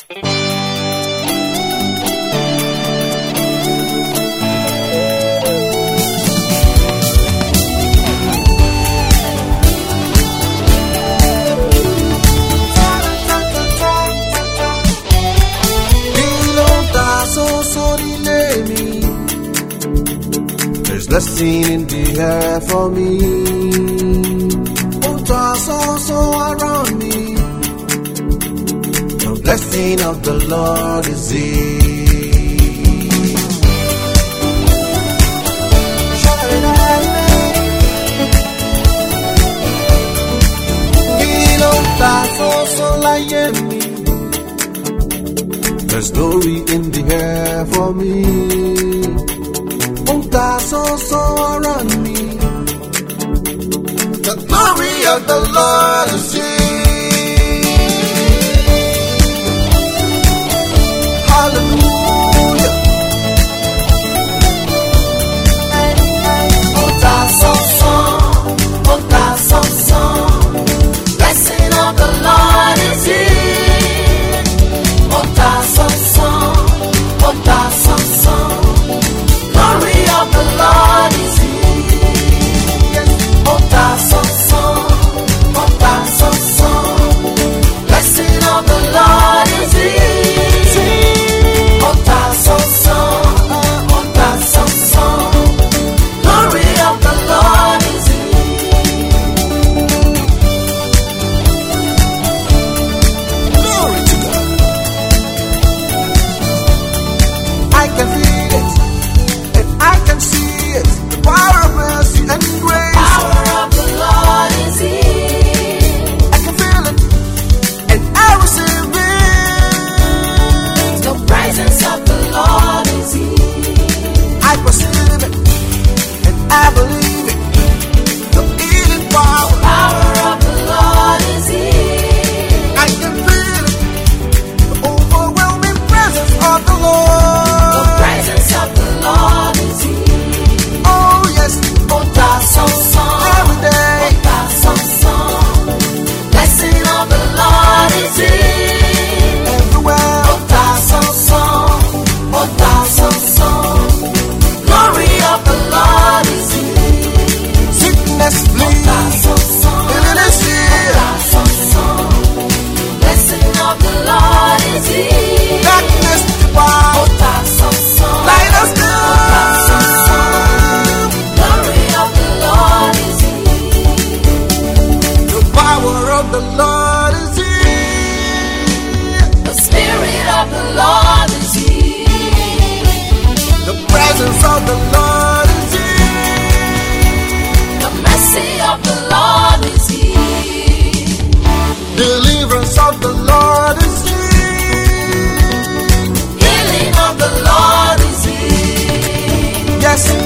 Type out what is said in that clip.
There's blessing in the air for me. Waters also around me. The blessing of the Lord is here. There's glory in the air for me. That's also around me. The glory of the Lord is here. Hallelujah. That's also. Blessing of the Lord is here. That's also. Glory of the Lord is here. That's also. Blessing of the Lord is here. That's also. Glory of the Lord is here. Glory to God. I can feel it. I can see it, the power of mercy and grace. Power of the Lord is here. I can feel it, and I receive it. The presence of the Lord is here. I perceive it, and I believe it. The healing power. Power of the Lord is here. I can feel it, the overwhelming presence of the Lord. The presence of the Lord. Every day. Blessing of the Lord is here. Everywhere. Glory of the Lord is here. Sickness flee. Healing is here. Blessing of the Lord is here. Darkness depart. Light us down. The Lord is here. The Spirit of the Lord is here. The presence of the Lord is here. The mercy of the Lord is here. Deliverance of the Lord is here. Healing of the Lord is here. Yes.